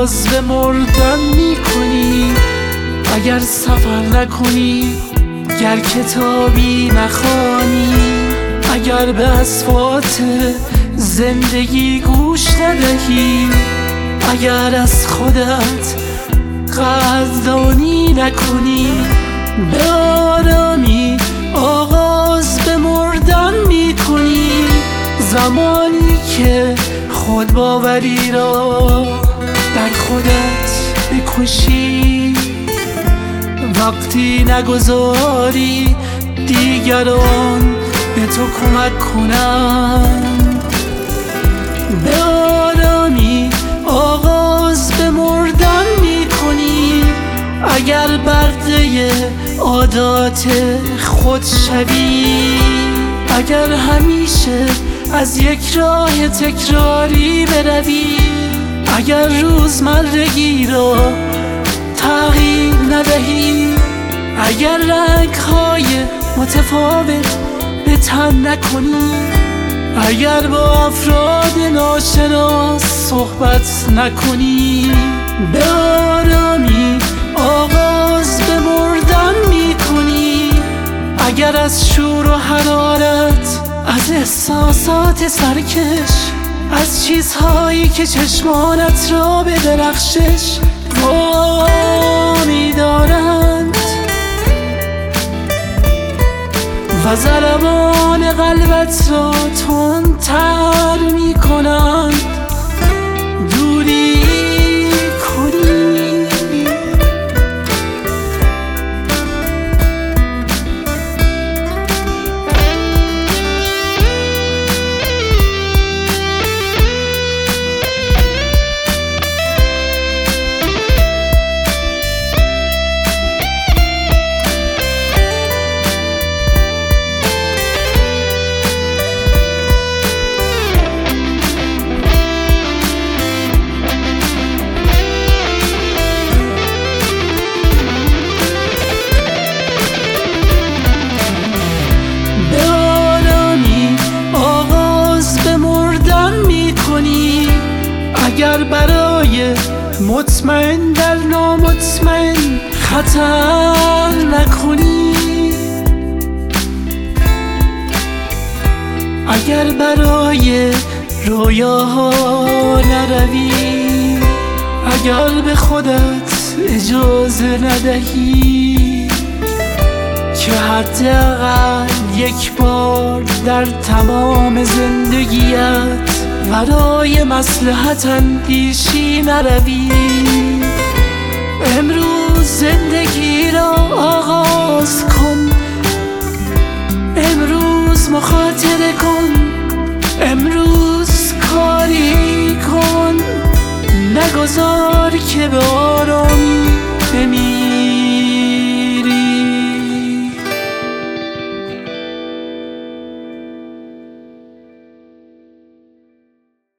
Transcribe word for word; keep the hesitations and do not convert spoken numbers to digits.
آغاز به مردن میکنی اگر سفر نکنی، گر کتابی نخوانی، اگر به اصوات زندگی گوش ندهی، اگر از خودت قدردانی نکنی، به آرامی آغاز به مردن میکنی. زمانی که خود باوری را در خودت بکشی، وقتی نگذاری دیگران به تو کمک کنند، به آرامی آغاز به مردن میکنی. اگر برده عادات خود شوی، اگر همیشه از یک راه تکراری بروی، اگر روزمرگی را تغییر ندهی، اگر رنگ‌های متفاوت به تن نکنی، اگر با افراد ناشناس صحبت نکنی، به آرامی آغاز به مردن میکنی. اگر از شور و حرارت، از احساسات سرکش، از چیزهایی که چشمانت را به درخشش وامی دارند و ضربان قلبت را تندتر می کنند، دوری کنی. اگر برای مطمئن در نامطمئن خطر نکنی، اگر برای رویاها نروی، اگر به خودت اجازه ندهی که حداقل یک بار در تمام زندگیت برای مصلحت اندیشی نروی، امروز زندگی را آغاز کن.